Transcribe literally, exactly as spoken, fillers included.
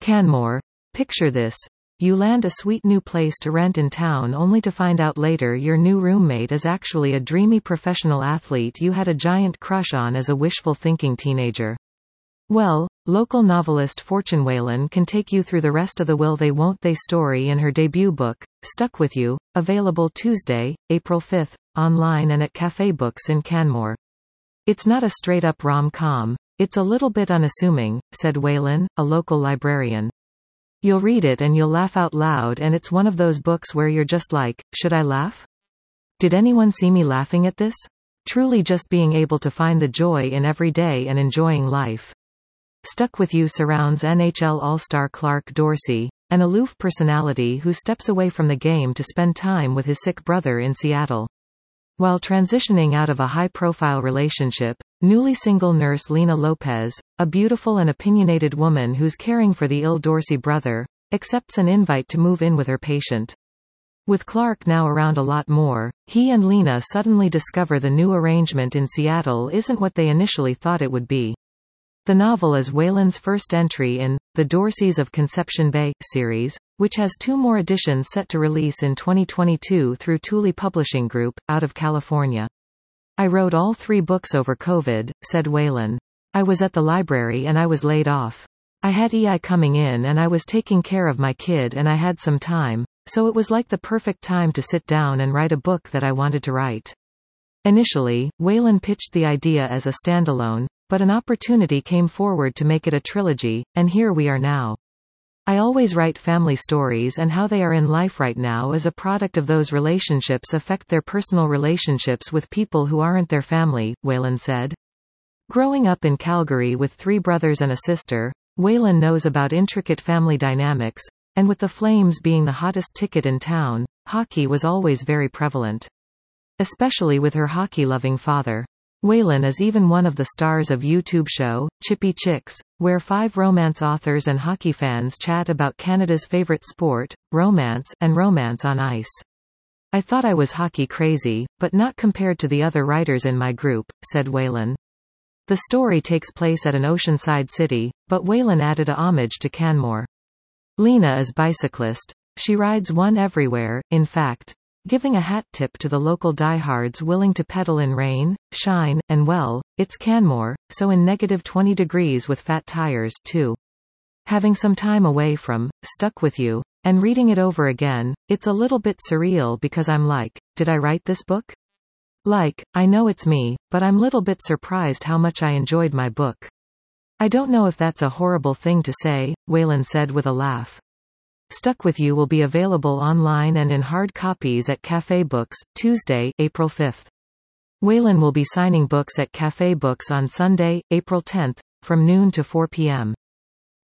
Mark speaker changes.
Speaker 1: Canmore. Picture this. You land a sweet new place to rent in town only to find out later your new roommate is actually a dreamy professional athlete you had a giant crush on as a wishful thinking teenager. Well, local novelist Fortune Whalen can take you through the rest of the will they won't they story in her debut book, Stuck With You, available Tuesday, April fifth, online and at Cafe Books in Canmore. It's not a straight-up rom-com. It's a little bit unassuming, said Whalen, a local librarian. You'll read it and you'll laugh out loud, and it's one of those books where you're just like, should I laugh? Did anyone see me laughing at this? Truly just being able to find the joy in every day and enjoying life. Stuck With You surrounds N H L All-Star Clark Dorsey, an aloof personality who steps away from the game to spend time with his sick brother in Seattle. While transitioning out of a high-profile relationship, newly single nurse Lena Lopez, a beautiful and opinionated woman who's caring for the ill Dorsey brother, accepts an invite to move in with her patient. With Clark now around a lot more, he and Lena suddenly discover the new arrangement in Seattle isn't what they initially thought it would be. The novel is Whalen's first entry in The Dorseys of Conception Bay series, which has two more editions set to release in twenty twenty-two through Thule Publishing Group, out of California. I wrote all three books over COVID, said Whalen. I was at the library and I was laid off. I had E I coming in and I was taking care of my kid and I had some time, so it was like the perfect time to sit down and write a book that I wanted to write. Initially, Whalen pitched the idea as a standalone, but an opportunity came forward to make it a trilogy, and here we are now. I always write family stories, and how they are in life right now is a product of those relationships affect their personal relationships with people who aren't their family, Whalen said. Growing up in Calgary with three brothers and a sister, Whalen knows about intricate family dynamics, and with the Flames being the hottest ticket in town, hockey was always very prevalent. Especially with her hockey-loving father. Whalen is even one of the stars of YouTube show, Chippy Chicks, where five romance authors and hockey fans chat about Canada's favorite sport, romance, and romance on ice. I thought I was hockey crazy, but not compared to the other writers in my group, said Whalen. The story takes place at an oceanside city, but Whalen added a homage to Canmore. Lena is bicyclist. She rides one everywhere, in fact, giving a hat tip to the local diehards willing to pedal in rain, shine, and well, it's Canmore, so in negative twenty degrees with fat tires, too. Having some time away from Stuck With You, and reading it over again, it's a little bit surreal because I'm like, did I write this book? Like, I know it's me, but I'm little bit surprised how much I enjoyed my book. I don't know if that's a horrible thing to say, Whalen said with a laugh. Stuck With You will be available online and in hard copies at Cafe Books, Tuesday, April fifth. Whalen will be signing books at Cafe Books on Sunday, April tenth, from noon to four p m